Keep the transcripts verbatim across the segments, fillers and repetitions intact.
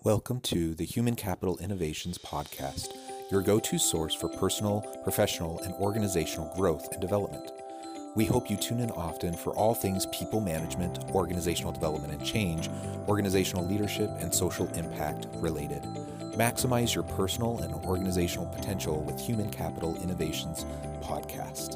Welcome to the Human Capital Innovations Podcast, your go-to source for personal, professional, and organizational growth and development. We hope you tune in often for all things people management, organizational development and change, organizational leadership, and social impact related. Maximize your personal and organizational potential with Human Capital Innovations Podcast.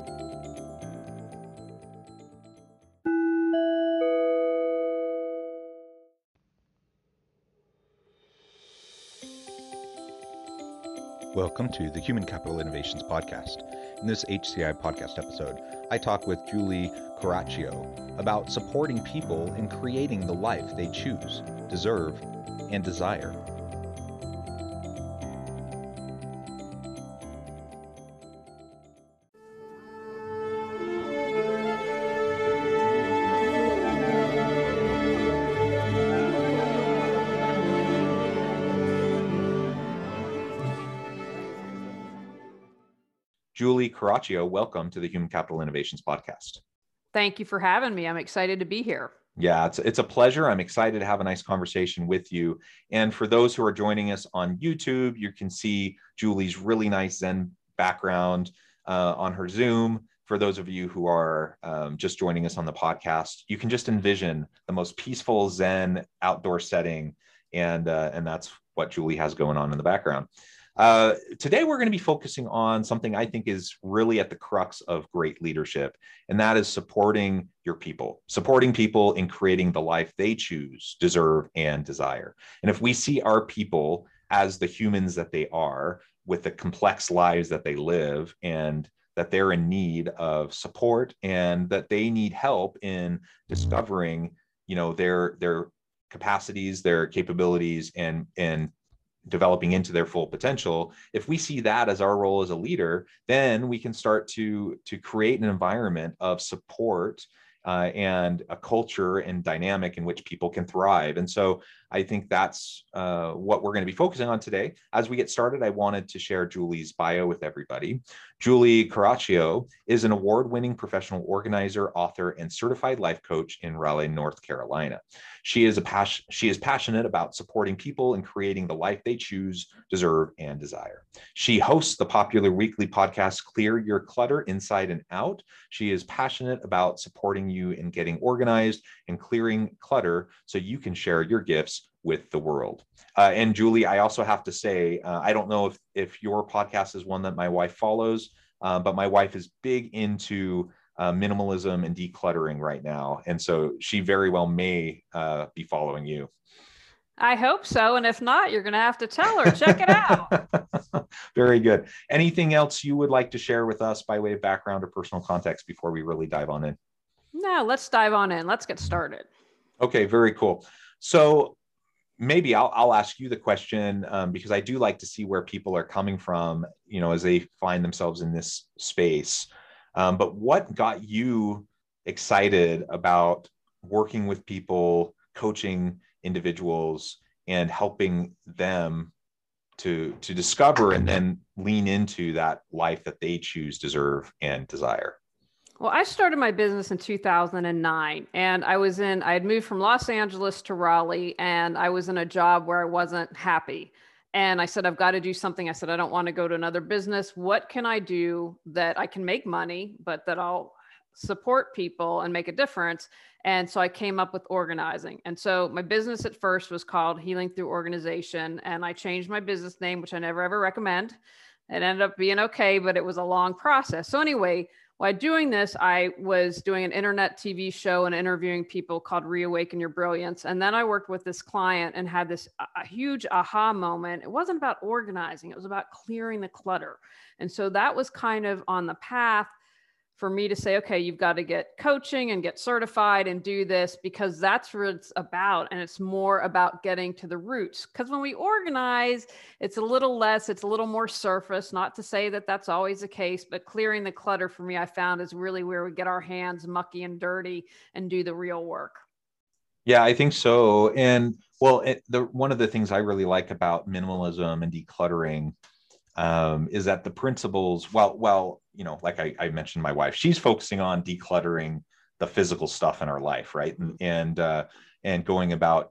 Welcome to the Human Capital Innovations Podcast. In this H C I podcast episode, I talk with Julie Caraccio about supporting people in creating the life they choose, deserve, and desire. Julie Caraccio, welcome to the Human Capital Innovations Podcast. Thank you for having me. I'm excited to be here. Yeah, it's, it's a pleasure. I'm excited to have a nice conversation with you. And for those who are joining us on YouTube, you can see Julie's really nice Zen background uh, on her Zoom. For those of you who are um, just joining us on the podcast, you can just envision the most peaceful Zen outdoor setting. And, uh, and that's what Julie has going on in the background. Uh, today, we're going to be focusing on something I think is really at the crux of great leadership, and that is supporting your people, supporting people in creating the life they choose, deserve, and desire. And if we see our people as the humans that they are, with the complex lives that they live, and that they're in need of support, and that they need help in discovering, you know, their their capacities, their capabilities, and and developing into their full potential. If we see that as our role as a leader, then we can start to, to create an environment of support uh, and a culture and dynamic in which people can thrive. And so I think that's uh, what we're going to be focusing on today. As we get started, I wanted to share Julie's bio with everybody. Julie Caraccio is an award-winning professional organizer, author, and certified life coach in Raleigh, North Carolina. She is a passion, she is passionate about supporting people and creating the life they choose, deserve, and desire. She hosts the popular weekly podcast, Clear Your Clutter Inside and Out. She is passionate about supporting you in getting organized and clearing clutter so you can share your gifts with the world. Uh, and Julie, I also have to say, uh, I don't know if, if your podcast is one that my wife follows, uh, but my wife is big into uh, minimalism and decluttering right now. And so she very well may uh, be following you. I hope so. And if not, you're going to have to tell her, check it out. Very good. Anything else you would like to share with us by way of background or personal context before we really dive on in? No, let's dive on in. Let's get started. Okay, very cool. So maybe I'll, I'll ask you the question um, because I do like to see where people are coming from, you know, as they find themselves in this space. Um, but what got you excited about working with people, coaching individuals, and helping them to, to discover and then lean into that life that they choose, deserve, and desire? Well, I started my business in two thousand nine, and I was in, I had moved from Los Angeles to Raleigh, and I was in a job where I wasn't happy. And I said, I've got to do something. I said, I don't want to go to another business. What can I do that I can make money, but that I'll support people and make a difference? And so I came up with organizing. And so my business at first was called Healing Through Organization. And I changed my business name, which I never ever recommend. It ended up being okay, but it was a long process. So anyway, while doing this, I was doing an internet T V show and interviewing people called Reawaken Your Brilliance. And then I worked with this client and had this a huge aha moment. It wasn't about organizing. It was about clearing the clutter. And so that was kind of on the path for me to say, okay, you've got to get coaching and get certified and do this, because that's what it's about. And it's more about getting to the roots. Because when we organize, it's a little less, it's a little more surface. Not to say that that's always the case, but clearing the clutter for me, I found is really where we get our hands mucky and dirty and do the real work. Yeah, I think so. And well, it, the, one of the things I really like about minimalism and decluttering um, is that the principles, well, well, you know, like I, I mentioned, my wife, she's focusing on decluttering the physical stuff in our life, right? And and uh, and going about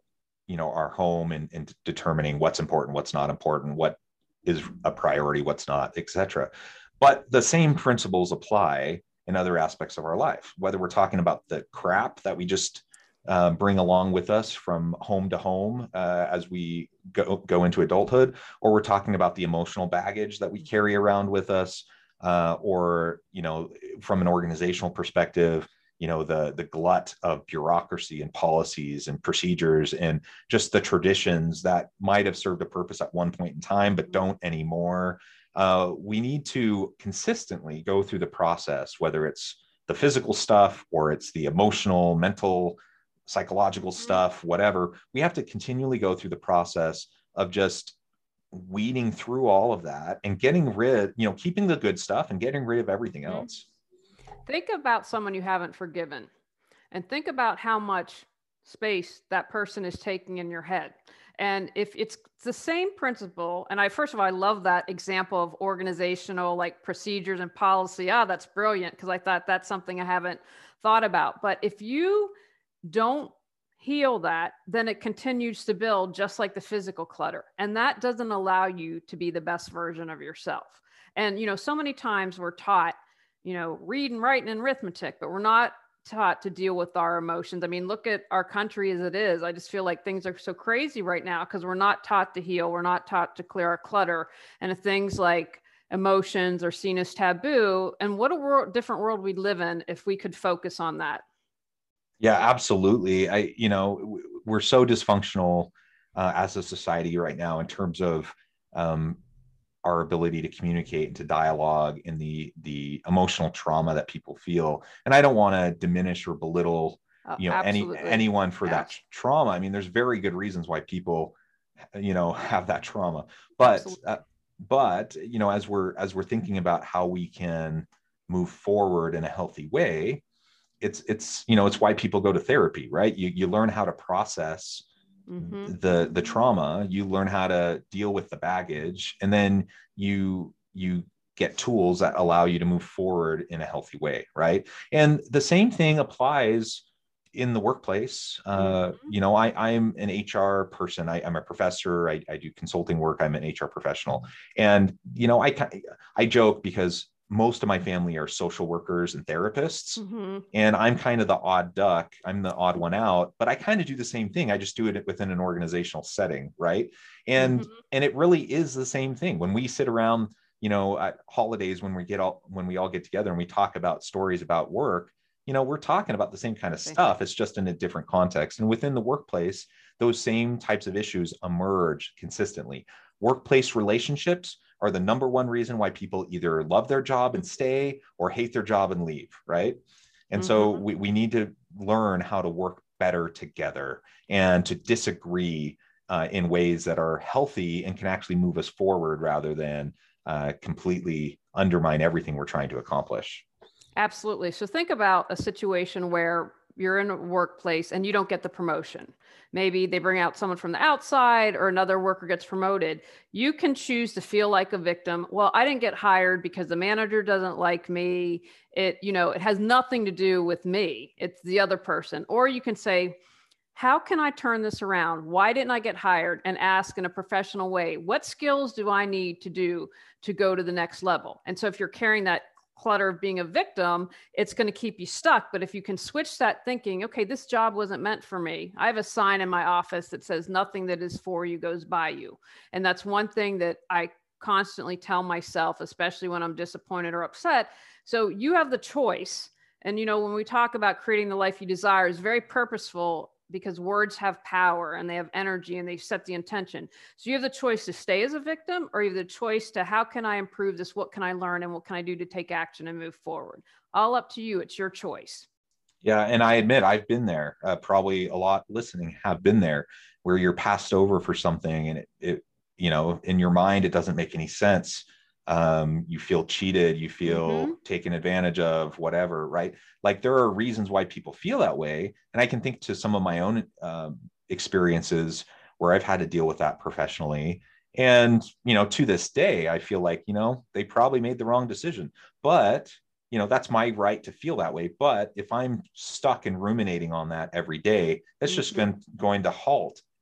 you know, our home and, and determining what's important, what's not important, what is a priority, what's not, et cetera. But the same principles apply in other aspects of our life, whether we're talking about the crap that we just uh, bring along with us from home to home uh, as we go, go into adulthood, or we're talking about the emotional baggage that we carry around with us, uh, or, you know, from an organizational perspective, you know, the, the glut of bureaucracy and policies and procedures and just the traditions that might have served a purpose at one point in time, but don't anymore. Uh, we need to consistently go through the process, whether it's the physical stuff or it's the emotional, mental, psychological stuff, whatever. We have to continually go through the process of just weeding through all of that and getting rid, you know, keeping the good stuff and getting rid of everything else. Think about someone you haven't forgiven and think about how much space that person is taking in your head. And if it's the same principle, and I, first of all, I love that example of organizational like procedures and policy. Ah, that's brilliant, because I thought that's something I haven't thought about. But if you don't heal that, then it continues to build just like the physical clutter. And that doesn't allow you to be the best version of yourself. And, you know, so many times we're taught, you know, reading, writing, and arithmetic, but we're not taught to deal with our emotions. I mean, look at our country as it is. I just feel like things are so crazy right now because we're not taught to heal. We're not taught to clear our clutter. And if things like emotions are seen as taboo, and what a world, different world we'd live in if we could focus on that. Yeah, absolutely. I, you know, we're so dysfunctional uh, as a society right now in terms of um, our ability to communicate and to dialogue and the the emotional trauma that people feel. And I don't want to diminish or belittle, Oh, you know, absolutely. any anyone for Yeah. that trauma. I mean, there's very good reasons why people, you know, have that trauma. But uh, but you know, as we're as we're thinking about how we can move forward in a healthy way, it's it's you know, it's why people go to therapy, right? You you learn how to process Mm-hmm. the the trauma, you learn how to deal with the baggage, and then you you get tools that allow you to move forward in a healthy way, right? And the same thing applies in the workplace. Uh, Mm-hmm. you know, I, I'm an H R person. I, I'm a professor. I, I do consulting work. I'm an H R professional. And, you know, I, I joke because most of my family are social workers and therapists. Mm-hmm. And I'm kind of the odd duck. I'm the odd one out, but I kind of do the same thing. I just do it within an organizational setting, right? And Mm-hmm. and it really is the same thing. When we sit around, you know, at holidays, when we get all when we all get together and we talk about stories about work, you know, we're talking about the same kind of stuff. It's just in a different context. And within the workplace, those same types of issues emerge consistently. Workplace relationships are the number one reason why people either love their job and stay or hate their job and leave, right? And Mm-hmm. so we, we need to learn how to work better together and to disagree uh, in ways that are healthy and can actually move us forward rather than uh, completely undermine everything we're trying to accomplish. Absolutely. So think about a situation where you're in a workplace and you don't get the promotion. Maybe they bring out someone from the outside or another worker gets promoted. You can choose to feel like a victim. Well, I didn't get hired because the manager doesn't like me. It, you know, it has nothing to do with me. It's the other person. Or you can say, how can I turn this around? Why didn't I get hired? And ask in a professional way, what skills do I need to do to go to the next level? And so if you're carrying that clutter of being a victim, it's going to keep you stuck. But if you can switch that thinking, okay, this job wasn't meant for me. I have a sign in my office that says nothing that is for you goes by you. And that's one thing that I constantly tell myself, especially when I'm disappointed or upset. So you have the choice. And, you know, when we talk about creating the life you desire, is very purposeful because words have power and they have energy and they set the intention. So you have the choice to stay as a victim, or you have the choice to, how can I improve this? What can I learn? And what can I do to take action and move forward? All up to you. It's your choice. Yeah. And I admit I've been there. Uh, probably a lot listening have been there, where you're passed over for something and it, it, you know, in your mind, it doesn't make any sense. Um, you feel cheated, you feel Mm-hmm. taken advantage of, whatever, right? Like there are reasons why people feel that way. And I can think to some of my own um, experiences where I've had to deal with that professionally. And, you know, to this day, I feel like, you know, they probably made the wrong decision, but, you know, that's my right to feel that way. But if I'm stuck and ruminating on that every day, that's just Mm-hmm. going, going to halt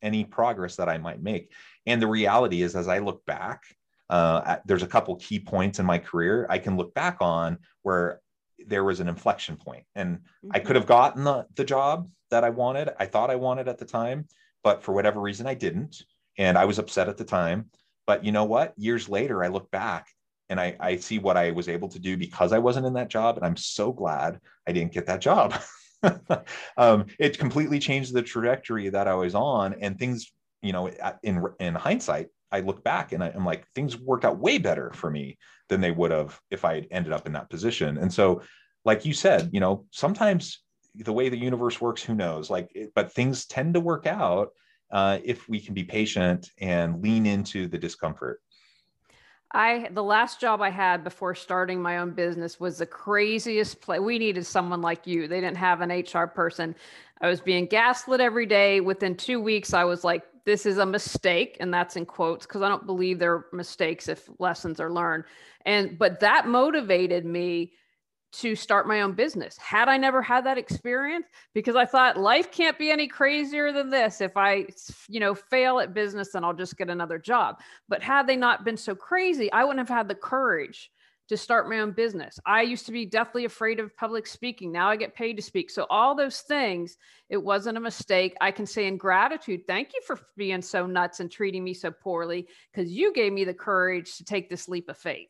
any progress that I might make. And the reality is, as I look back, uh, at, there's a couple key points in my career I can look back on where there was an inflection point, and mm-hmm. I could have gotten the, the job that I wanted, I thought I wanted at the time, but for whatever reason I didn't. And I was upset at the time. But you know what? Years later, I look back and I, I see what I was able to do because I wasn't in that job. And I'm so glad I didn't get that job. um, it completely changed the trajectory that I was on, and things, you know, in, in hindsight, I look back and I, I'm like, things worked out way better for me than they would have if I had ended up in that position. And so, like you said, you know, sometimes the way the universe works, who knows, like, but things tend to work out uh, if we can be patient and lean into the discomfort. I, the last job I had before starting my own business was the craziest place. We needed someone like you. They didn't have an H R person. I was being gaslit every day. Within two weeks, I was like, this is a mistake. And that's in quotes, because I don't believe they're mistakes if lessons are learned. And, but that motivated me to start my own business. Had I never had that experience, because I thought life can't be any crazier than this. If I, you know, fail at business, then I'll just get another job. But had they not been so crazy, I wouldn't have had the courage to start my own business. I used to be deathly afraid of public speaking. Now I get paid to speak. So all those things, it wasn't a mistake. I can say in gratitude, thank you for being so nuts and treating me so poorly, because you gave me the courage to take this leap of faith.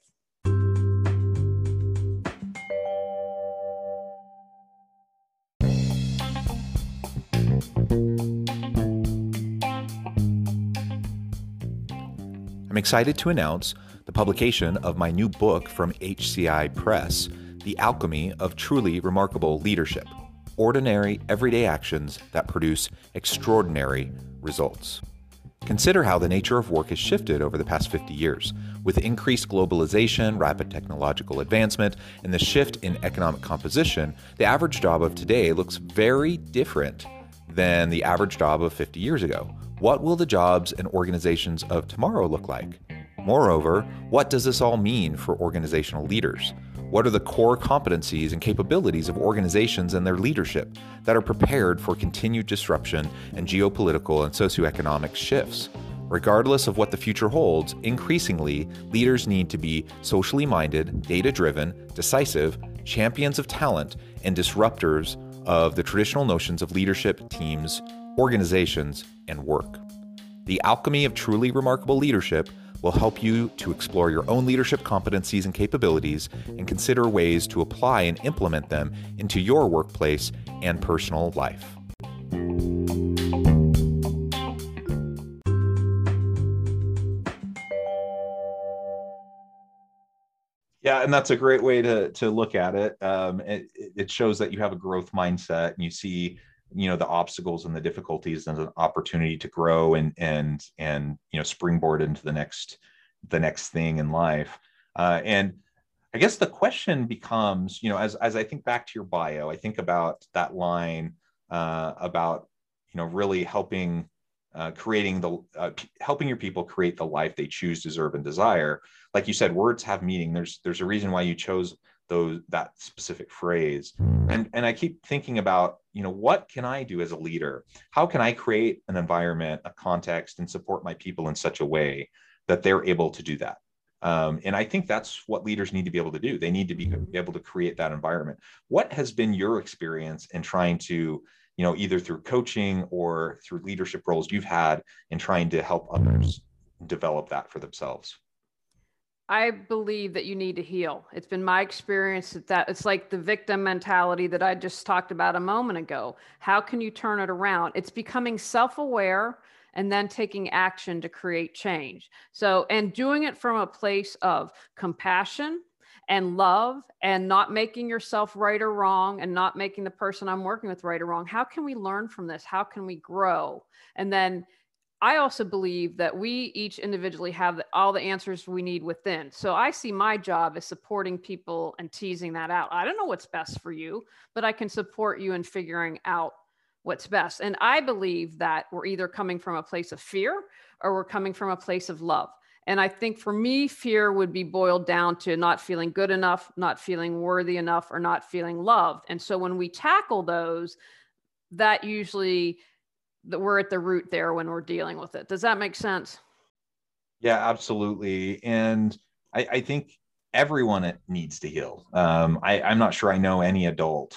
I'm excited to announce the publication of my new book from H C I Press, The Alchemy of Truly Remarkable Leadership: Ordinary, Everyday Actions That Produce Extraordinary Results. Consider how the nature of work has shifted over the past fifty years. With increased globalization, rapid technological advancement, and the shift in economic composition, the average job of today looks very different than the average job of fifty years ago. What will the jobs and organizations of tomorrow look like? Moreover, what does this all mean for organizational leaders? What are the core competencies and capabilities of organizations and their leadership that are prepared for continued disruption and geopolitical and socioeconomic shifts? Regardless of what the future holds, increasingly, leaders need to be socially minded, data-driven, decisive, champions of talent, and disruptors of the traditional notions of leadership, teams, organizations, and work. The Alchemy of Truly Remarkable Leadership will help you to explore your own leadership competencies and capabilities and consider ways to apply and implement them into your workplace and personal life. Yeah, and that's a great way to to look at it. Um, it. It shows that you have a growth mindset, and you see, you know, the obstacles and the difficulties as an opportunity to grow and and and you know, springboard into the next the next thing in life. Uh, and I guess the question becomes, you know, as as I think back to your bio, I think about that line uh, about, you know, really helping uh, creating the uh, p- helping your people create the life they choose, deserve, and desire. Like you said, words have meaning. There's there's a reason why you chose those that specific phrase. And and I keep thinking about, you know, what can I do as a leader? How can I create an environment, a context, and support my people in such a way that they're able to do that? Um, and I think that's what leaders need to be able to do. They need to be able to create that environment. What has been your experience in trying to, you know, either through coaching or through leadership roles you've had in trying to help others develop that for themselves? I believe that you need to heal. It's been my experience that, that it's like the victim mentality that I just talked about a moment ago. How can you turn it around? It's becoming self-aware and then taking action to create change. So, and doing it from a place of compassion and love, and not making yourself right or wrong, and not making the person I'm working with right or wrong. How can we learn from this? How can we grow? And then I also believe that we each individually have all the answers we need within. So I see my job as supporting people and teasing that out. I don't know what's best for you, but I can support you in figuring out what's best. And I believe that we're either coming from a place of fear or we're coming from a place of love. And I think for me, fear would be boiled down to not feeling good enough, not feeling worthy enough, or not feeling loved. And so when we tackle those, that usually that we're at the root there when we're dealing with it. Does that make sense? Yeah, absolutely. And I, I think everyone needs to heal. Um, I, I'm not sure I know any adult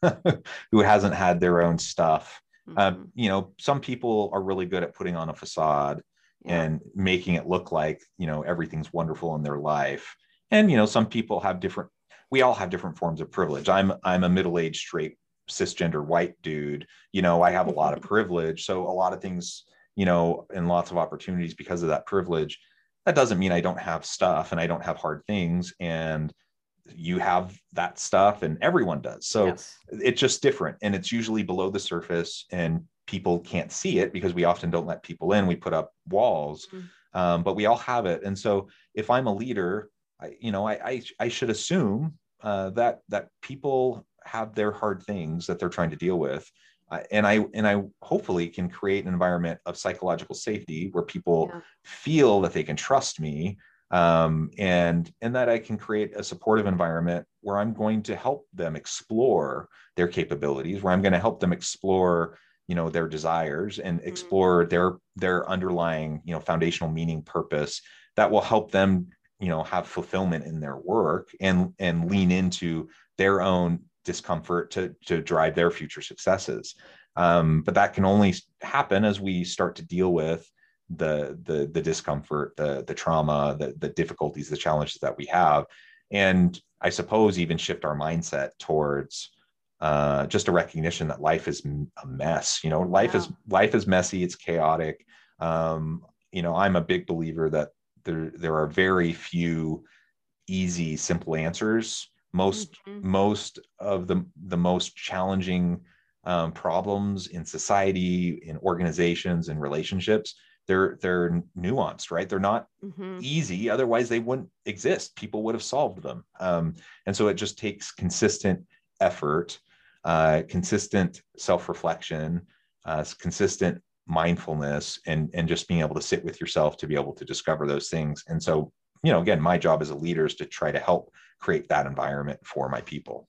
who hasn't had their own stuff. Uh, Mm-hmm. you know, some people are really good at putting on a facade Yeah. and making it look like, you know, everything's wonderful in their life. And, you know, some people have different, we all have different forms of privilege. I'm, I'm a middle-aged straight cisgender white dude. You know, I have a lot of privilege. So a lot of things, you know, and lots of opportunities because of that privilege. That doesn't mean I don't have stuff and I don't have hard things. And you have that stuff and everyone does. So Yes. it's just different. And it's usually below the surface and people can't see it because we often don't let people in. We put up walls, Mm-hmm. um, but we all have it. And so if I'm a leader, I, you know, I, I, I should assume uh, that, that people have their hard things that they're trying to deal with. Uh, and I and I hopefully can create an environment of psychological safety where people Yeah. feel that they can trust me, um, and and that I can create a supportive environment where I'm going to help them explore their capabilities, where I'm going to help them explore, you know, their desires and Mm-hmm. explore their their underlying, you know, foundational meaning, purpose that will help them, you know, have fulfillment in their work and and lean into their own discomfort to to drive their future successes. Um, but that can only happen as we start to deal with the the the discomfort, the the trauma, the the difficulties, the challenges that we have, and I suppose even shift our mindset towards uh, just a recognition that life is a mess. You know, life Yeah. is life is messy. It's chaotic. Um, you know, I'm a big believer that there there are very few easy, simple answers. Most Mm-hmm. most of the the most challenging um, problems in society, in organizations, in relationships, they're they're nuanced, right? They're not Mm-hmm. easy. Otherwise, they wouldn't exist. People would have solved them. Um, and so it just takes consistent effort, uh, consistent self-reflection, uh, consistent mindfulness, and and just being able to sit with yourself to be able to discover those things. And so, you know, again, my job as a leader is to try to help create that environment for my people.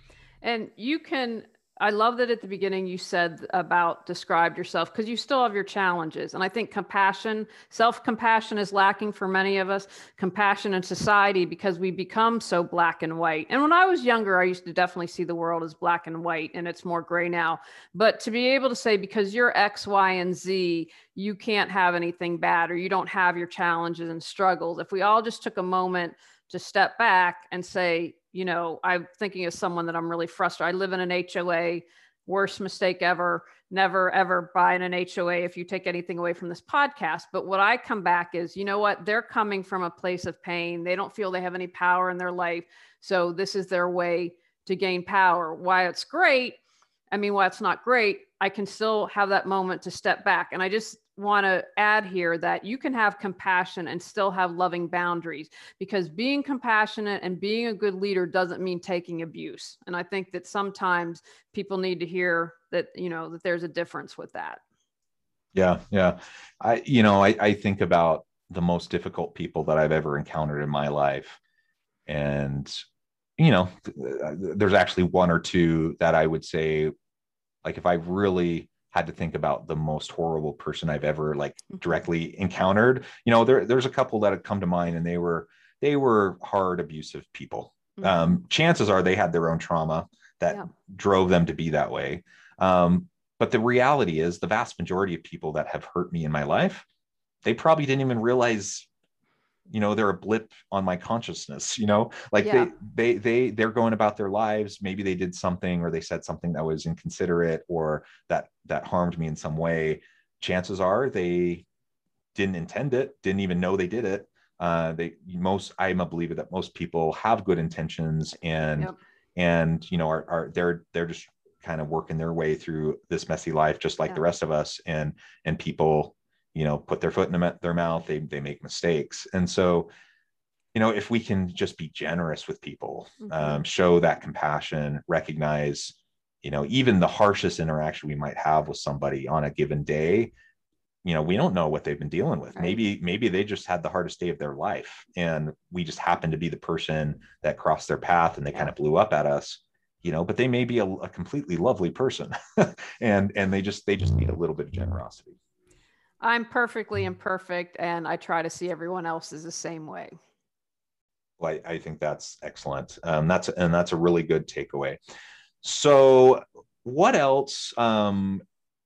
And you can, I love that at the beginning you said about described yourself because you still have your challenges. And I think compassion, self compassion is lacking for many of us, compassion in society because we become so black and white. And when I was younger, I used to definitely see the world as black and white, and it's more gray now. But to be able to say, because you're X, Y, and Z, you can't have anything bad or you don't have your challenges and struggles. If we all just took a moment to step back and say, you know, I'm thinking of someone that I'm really frustrated. I live in an H O A, worst mistake ever. Never, ever buy in an H O A if you take anything away from this podcast. But what I come back is, you know what? They're coming from a place of pain. They don't feel they have any power in their life. So this is their way to gain power. Why it's great. I mean, why it's not great, I can still have that moment to step back. And I just want to add here that you can have compassion and still have loving boundaries, because being compassionate and being a good leader doesn't mean taking abuse. And I think that sometimes people need to hear that, you know, that there's a difference with that. Yeah, yeah. I, you know, I, I think about the most difficult people that I've ever encountered in my life. And, you know, there's actually one or two that I would say, like, if I really had to think about the most horrible person I've ever like directly encountered, you know, there, there's a couple that have come to mind, and they were, they were hard, abusive people. Mm-hmm. Um, chances are they had their own trauma that Yeah. drove them to be that way. Um, but the reality is the vast majority of people that have hurt me in my life, they probably didn't even realize, you know, they're a blip on my consciousness, you know, like Yeah. they, they, they, they're going about their lives. Maybe they did something, or they said something that was inconsiderate, or that, that harmed me in some way. Chances are they didn't intend it, didn't even know they did it. Uh, they, most, I'm a believer that most people have good intentions, and, Yep. and, you know, are, are, they're, they're just kind of working their way through this messy life, just like Yeah. the rest of us. And, and people, you know, put their foot in their mouth, they, they make mistakes. And so, you know, if we can just be generous with people, Mm-hmm. um, show that compassion, recognize, you know, even the harshest interaction we might have with somebody on a given day, you know, we don't know what they've been dealing with. Right. Maybe, maybe they just had the hardest day of their life, and we just happened to be the person that crossed their path, and they Yeah. kind of blew up at us. you know, but they may be a, a completely lovely person and, and they just, they just need a little bit of generosity. I'm perfectly imperfect, and I try to see everyone else as the same way. Well, I, I think that's excellent. Um, that's, and that's a really good takeaway. So what else um,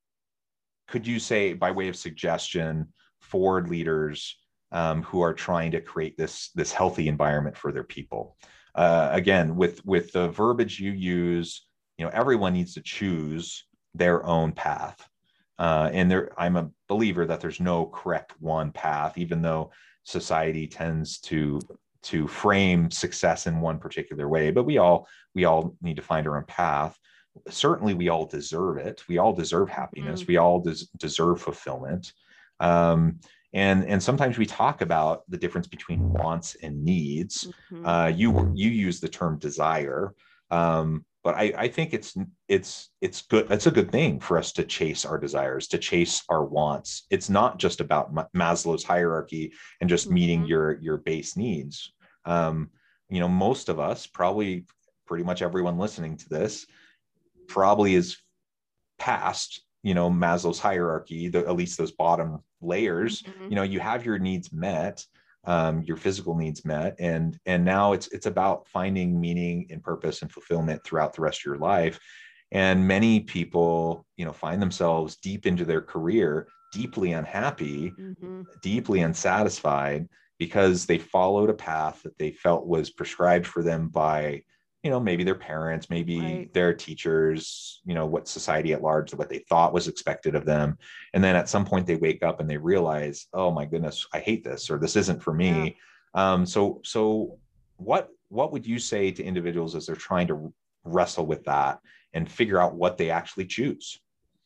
could you say by way of suggestion for leaders um, who are trying to create this, this healthy environment for their people? Uh, again, with, with the verbiage you use, you know, everyone needs to choose their own path. Uh, and there, I'm a believer that there's no correct one path, even though society tends to to frame success in one particular way. But we all we all need to find our own path. Certainly, we all deserve it. We all deserve happiness. Mm-hmm. We all des- deserve fulfillment. Um, and and sometimes we talk about the difference between wants and needs. Mm-hmm. Uh, you you use the term desire. Um, But I, I think it's it's it's good. It's a good thing for us to chase our desires, to chase our wants. It's not just about Maslow's hierarchy and just mm-hmm. meeting your your base needs. Um, you know, most of us, probably pretty much everyone listening to this, probably is past, you know, Maslow's hierarchy, the, at least those bottom layers. Mm-hmm. You know, you have your needs met. Um, your physical needs met, and and now it's it's about finding meaning and purpose and fulfillment throughout the rest of your life. And many people, you know, find themselves deep into their career, deeply unhappy, mm-hmm. deeply unsatisfied, because they followed a path that they felt was prescribed for them by, you know, maybe their parents, maybe right. their teachers, you know, what society at large, what they thought was expected of them. And then at some point they wake up and they realize, oh my goodness, I hate this, or this isn't for me. Yeah. Um, so, so what, what would you say to individuals as they're trying to wrestle with that and figure out what they actually choose?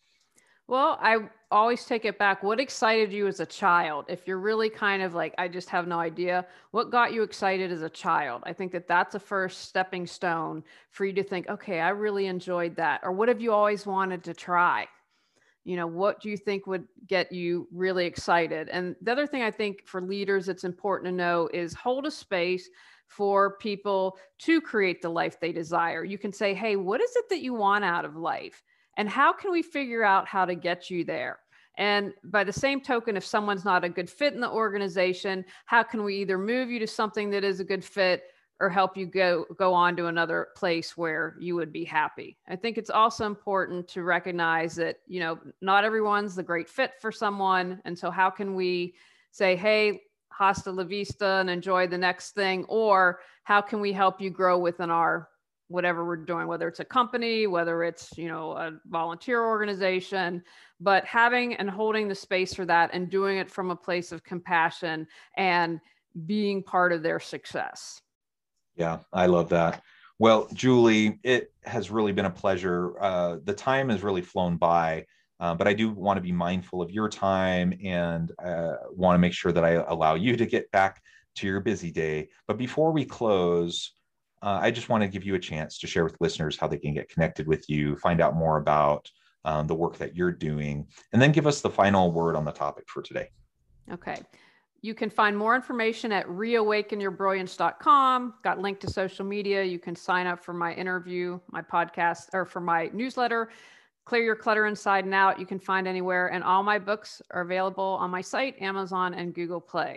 Well, I always take it back. What excited you as a child? If you're really kind of like, I just have no idea, what got you excited as a child? I think that that's a first stepping stone for you to think, okay, I really enjoyed that. Or what have you always wanted to try? You know, what do you think would get you really excited? And the other thing I think for leaders, it's important to know is hold a space for people to create the life they desire. You can say, hey, what is it that you want out of life? And how can we figure out how to get you there? And by the same token, if someone's not a good fit in the organization, how can we either move you to something that is a good fit or help you go, go on to another place where you would be happy? I think it's also important to recognize that, you know, not everyone's the great fit for someone. And so how can we say, hey, hasta la vista and enjoy the next thing? Or how can we help you grow within our whatever we're doing, whether it's a company, whether it's, you know, a volunteer organization, but having and holding the space for that and doing it from a place of compassion and being part of their success. Yeah, I love that. Well, Julie, it has really been a pleasure. Uh, the time has really flown by, uh, but I do want to be mindful of your time and uh, want to make sure that I allow you to get back to your busy day. But before we close, Uh, I just want to give you a chance to share with listeners how they can get connected with you, find out more about um, the work that you're doing, and then give us the final word on the topic for today. Okay. You can find more information at reawaken your brilliance dot com. Got linked to social media. You can sign up for my interview, my podcast, or for my newsletter, Clear Your Clutter Inside and Out. You can find anywhere. And all my books are available on my site, Amazon, and Google Play.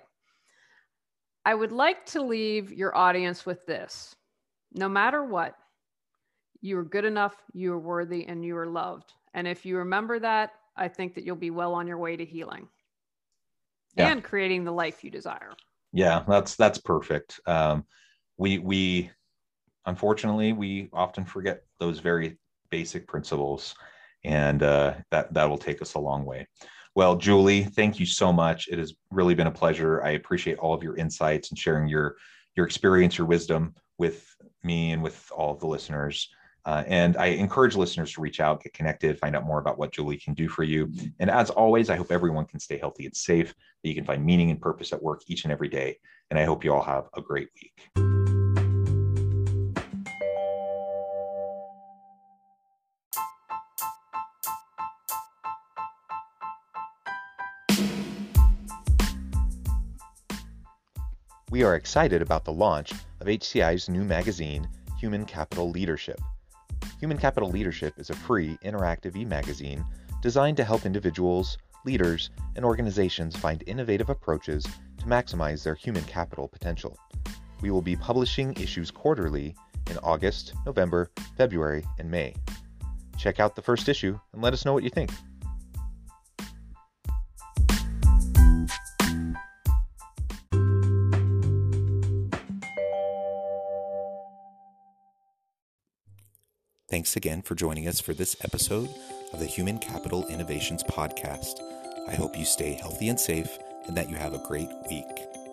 I would like to leave your audience with this. No matter what, you are good enough, you are worthy, and you are loved. And if you remember that, I think that you'll be well on your way to healing yeah. and creating the life you desire. Yeah, that's that's perfect. Um, we we unfortunately we often forget those very basic principles, and uh, that that will take us a long way. Well, Julie, thank you so much. It has really been a pleasure. I appreciate all of your insights and sharing your your experience, your wisdom with me and with all of the listeners. Uh, and I encourage listeners to reach out, get connected, find out more about what Julie can do for you. And as always, I hope everyone can stay healthy and safe, that you can find meaning and purpose at work each and every day. And I hope you all have a great week. We are excited about the launch of H C I's new magazine, Human Capital Leadership. Human Capital Leadership is a free, interactive e-magazine designed to help individuals, leaders, and organizations find innovative approaches to maximize their human capital potential. We will be publishing issues quarterly in August, November, February, and May. Check out the first issue and let us know what you think. Thanks again for joining us for this episode of the Human Capital Innovations Podcast. I hope you stay healthy and safe and that you have a great week.